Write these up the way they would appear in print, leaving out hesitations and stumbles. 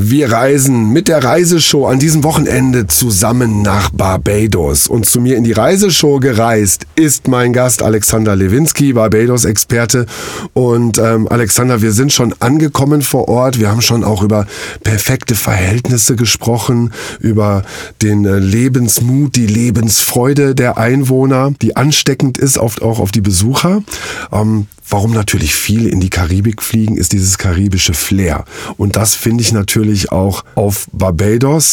Wir reisen mit der Reiseshow an diesem Wochenende zusammen nach Barbados. Und zu mir in die Reiseshow gereist ist mein Gast Alexander Lewinsky, Barbados-Experte. Und Alexander, wir sind schon angekommen vor Ort. Wir haben schon auch über perfekte Verhältnisse gesprochen, über den Lebensmut, die Lebensfreude der Einwohner, die ansteckend ist, oft auch auf die Besucher. Warum natürlich viele in die Karibik fliegen, ist dieses karibische Flair. Und das finde ich natürlich auch auf Barbados.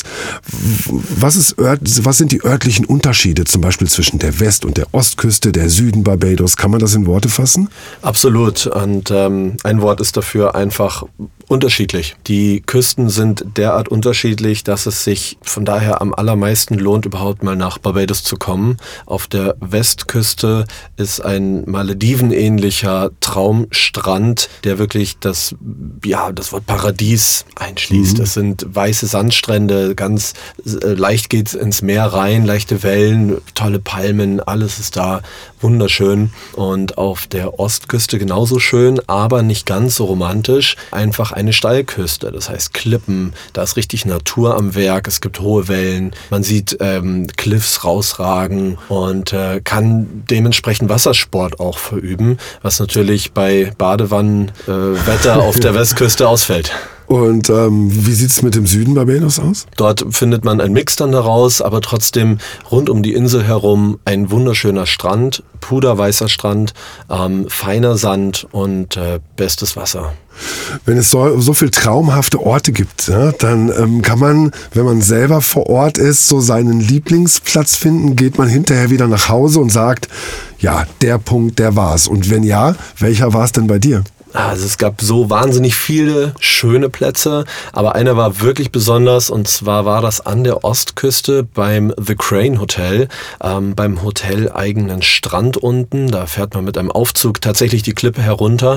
Was sind die örtlichen Unterschiede zum Beispiel zwischen der West- und der Ostküste, der Süden Barbados? Kann man das in Worte fassen? Absolut. Und ein Wort ist dafür einfach unterschiedlich. Die Küsten sind derart unterschiedlich, dass es sich von daher am allermeisten lohnt, überhaupt mal nach Barbados zu kommen. Auf der Westküste ist ein Malediven-ähnlicher Traumstrand, der wirklich das Wort Paradies einschließt. Es sind weiße Sandstrände, ganz leicht geht's ins Meer rein, leichte Wellen, tolle Palmen, alles ist da wunderschön. Und auf der Ostküste genauso schön, aber nicht ganz so romantisch. Einfach eine Steilküste, das heißt Klippen, da ist richtig Natur am Werk, es gibt hohe Wellen, man sieht Cliffs rausragen und kann dementsprechend Wassersport auch verüben, was natürlich bei Badewannenwetter auf der Westküste ausfällt. Und wie sieht es mit dem Süden Barbados aus? Dort findet man einen Mix dann daraus, aber trotzdem rund um die Insel herum ein wunderschöner Strand, puderweißer Strand, feiner Sand und bestes Wasser. Wenn es so viel traumhafte Orte gibt, ja, dann kann man, wenn man selber vor Ort ist, so seinen Lieblingsplatz finden. Geht man hinterher wieder nach Hause und sagt, ja, der Punkt, der war's. Und wenn ja, welcher war es denn bei dir? Also es gab so wahnsinnig viele schöne Plätze, aber einer war wirklich besonders und zwar war das an der Ostküste beim The Crane Hotel, beim hoteleigenen Strand unten. Da fährt man mit einem Aufzug tatsächlich die Klippe herunter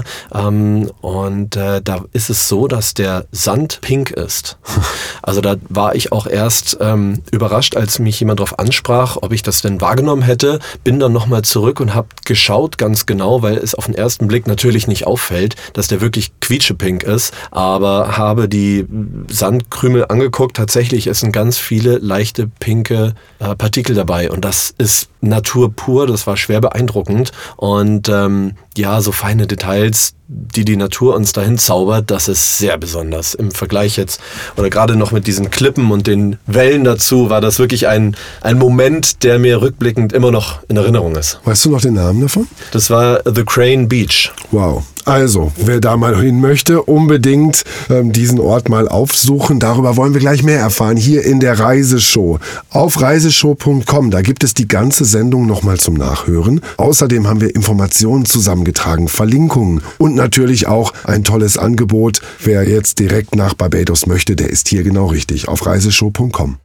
und da ist es so, dass der Sand pink ist. Also da war ich auch erst überrascht, als mich jemand darauf ansprach, ob ich das denn wahrgenommen hätte. Bin dann nochmal zurück und habe geschaut ganz genau, weil es auf den ersten Blick natürlich nicht auffällt, dass der wirklich quietschepink ist, aber habe die Sandkrümel angeguckt. Tatsächlich sind ganz viele leichte pinke Partikel dabei und das ist Natur pur, das war schwer beeindruckend und so feine Details, die Natur uns dahin zaubert, das ist sehr besonders. Im Vergleich jetzt, oder gerade noch mit diesen Klippen und den Wellen dazu, war das wirklich ein Moment, der mir rückblickend immer noch in Erinnerung ist. Weißt du noch den Namen davon? Das war The Crane Beach. Wow. Also, wer da mal hin möchte, unbedingt diesen Ort mal aufsuchen. Darüber wollen wir gleich mehr erfahren, hier in der Reiseshow. Auf reiseshow.com, da gibt es die ganze Sendung nochmal zum Nachhören. Außerdem haben wir Informationen zusammengetragen, Verlinkungen und natürlich auch ein tolles Angebot. Wer jetzt direkt nach Barbados möchte, der ist hier genau richtig, auf reiseshow.com.